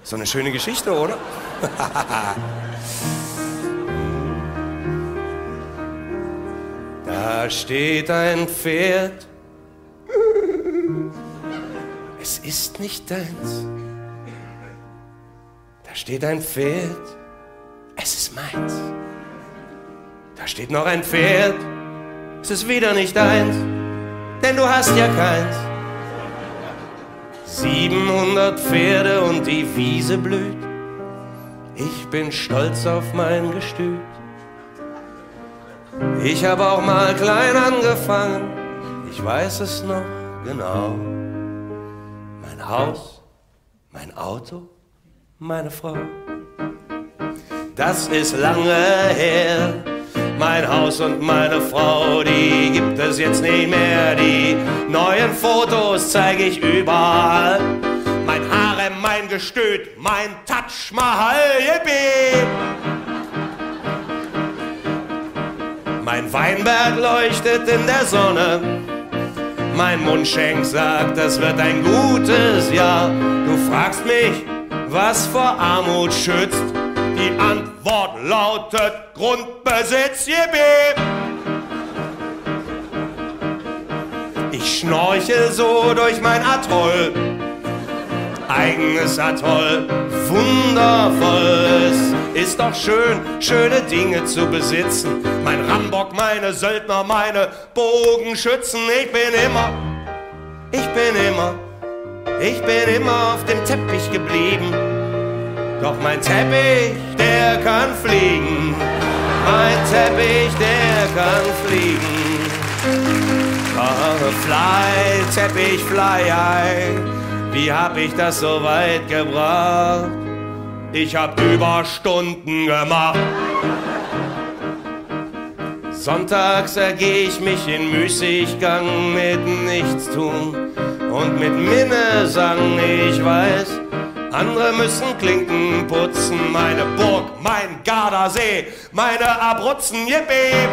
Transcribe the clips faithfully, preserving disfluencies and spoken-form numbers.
So eine schöne Geschichte, oder? Da steht ein Pferd. Es ist nicht deins. Da steht ein Pferd. Es ist meins. Da steht noch ein Pferd. Es ist wieder nicht deins. Denn du hast ja keins. Siebenhundert Pferde und die Wiese blüht. Ich bin stolz auf mein Gestüt. Ich hab auch mal klein angefangen. Ich weiß es noch genau. Mein Haus, mein Auto, meine Frau. Das ist lange her. Mein Haus und meine Frau, die gibt es jetzt nicht mehr. Die neuen Fotos zeige ich überall. Mein Harem, mein Gestüt, mein Taj Mahal, yippie! Mein Weinberg leuchtet in der Sonne. Mein Mundschenk sagt, das wird ein gutes Jahr. Du fragst mich, was vor Armut schützt? Die Antwort lautet Grundbesitz, yippie! Ich schnorchel so durch mein Atoll. Eigenes Atoll, wundervoll. Es ist doch schön, schöne Dinge zu besitzen. Mein Rambock, meine Söldner, meine Bogenschützen. Ich bin immer, ich bin immer, ich bin immer auf dem Teppich geblieben. Doch mein Teppich, der kann fliegen. Mein Teppich, der kann fliegen. Oh, fly, Teppich, fly, ey. Wie hab ich das so weit gebracht? Ich hab Überstunden gemacht. Sonntags ergeh ich mich in Müßiggang mit Nichtstun und mit Minnesang. Ich weiß, andere müssen Klinken putzen. Meine Burg, mein Gardasee, meine Abruzzen, yippie!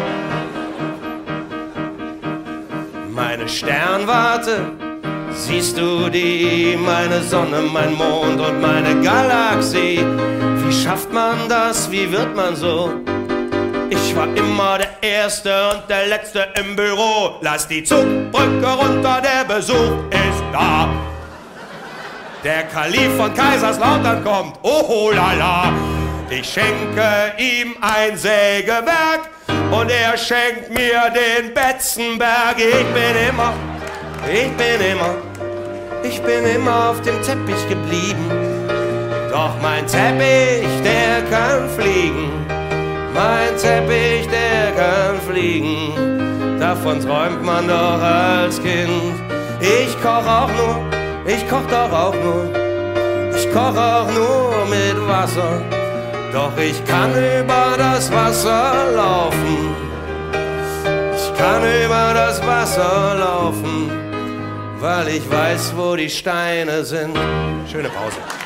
Meine Sternwarte, siehst du die? Meine Sonne, mein Mond und meine Galaxie. Wie schafft man das? Wie wird man so? Ich war immer der Erste und der Letzte im Büro. Lass die Zugbrücke runter, der Besuch ist da. Der Kalif von Kaiserslautern kommt, oh la la. Ich schenke ihm ein Sägewerk und er schenkt mir den Betzenberg. Ich bin immer, ich bin immer, ich bin immer auf dem Teppich geblieben. Doch mein Teppich, der kann fliegen. Mein Teppich, der kann fliegen. Davon träumt man doch als Kind. Ich koch auch nur, ich koch doch auch nur, ich koch auch nur mit Wasser. Doch ich kann über das Wasser laufen. Ich kann über das Wasser laufen, weil ich weiß, wo die Steine sind. Schöne Pause.